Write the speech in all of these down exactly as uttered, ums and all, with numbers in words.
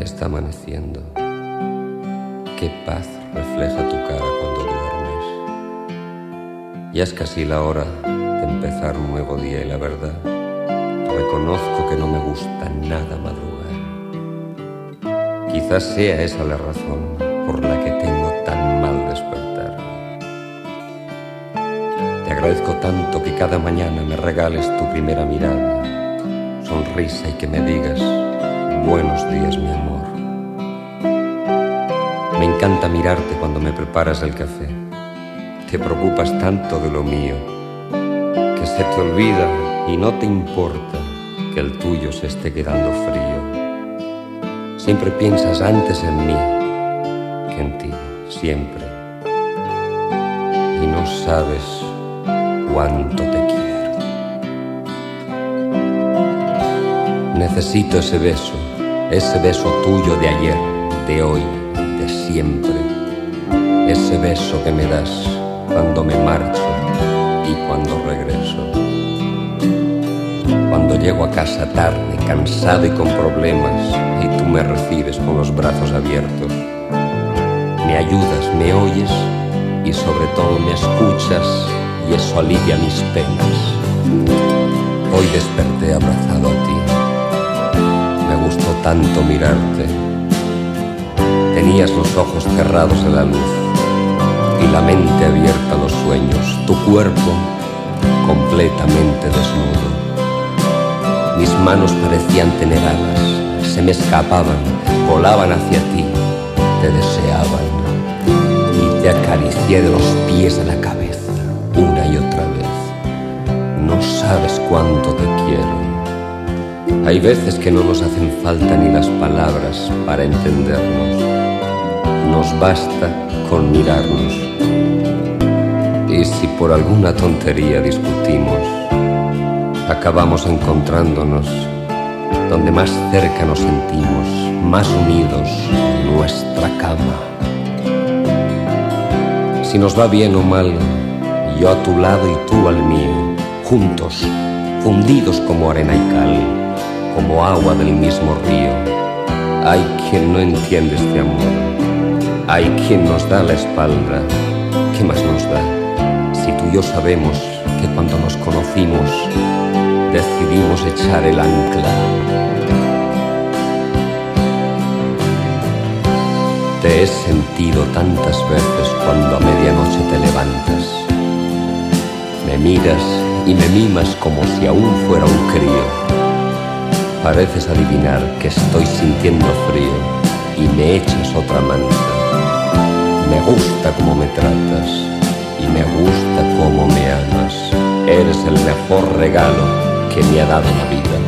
Está amaneciendo. Qué paz refleja tu cara cuando duermes. Ya es casi la hora de empezar un nuevo día y la verdad, reconozco que no me gusta nada madrugar. Quizás sea esa la razón por la que tengo tan mal despertar. Te agradezco tanto que cada mañana me regales tu primera mirada, sonrisa y que me digas buenos días, mi amor. Me encanta mirarte cuando me preparas el café. Te preocupas tanto de lo mío que se te olvida y no te importa que el tuyo se esté quedando frío. Siempre piensas antes en mí que en ti, siempre. Y no sabes cuánto te quiero. Necesito ese beso, ese beso tuyo de ayer, de hoy, de siempre. Ese beso que me das cuando me marcho y cuando regreso. Cuando llego a casa tarde, cansado y con problemas, y tú me recibes con los brazos abiertos. Me ayudas, me oyes y sobre todo me escuchas, y eso alivia mis penas. Hoy desperté abrazado a ti. Me gustó tanto mirarte. Tenías los ojos cerrados en la luz y la mente abierta a los sueños, tu cuerpo completamente desnudo. Mis manos parecían tener alas, se me escapaban, volaban hacia ti, te deseaban y te acaricié de los pies a la cabeza una y otra vez. No sabes cuánto te quiero. Hay veces que no nos hacen falta ni las palabras para entendernos. Nos basta con mirarnos. Y si por alguna tontería discutimos, acabamos encontrándonos donde más cerca nos sentimos, más unidos, nuestra cama. Si nos va bien o mal, yo a tu lado y tú al mío, juntos, fundidos como arena y cal, como agua del mismo río. Hay quien no entiende este amor, hay quien nos da la espalda. ¿Qué más nos da? Si tú y yo sabemos que cuando nos conocimos decidimos echar el ancla. Te he sentido tantas veces cuando a medianoche te levantas. Me miras y me mimas como si aún fuera un crío. Pareces adivinar que estoy sintiendo frío y me echas otra manta. Me gusta cómo me tratas y me gusta cómo me amas. Eres el mejor regalo que me ha dado la vida.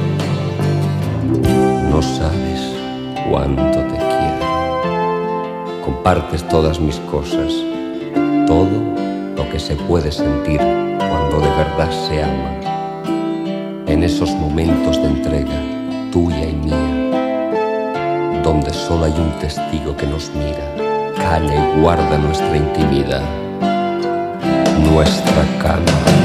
No sabes cuánto te quiero. Compartes todas mis cosas, todo lo que se puede sentir cuando de verdad se ama. En esos momentos de entrega tuya y mía, donde solo hay un testigo que nos mira, calla y guarda nuestra intimidad, nuestra cama.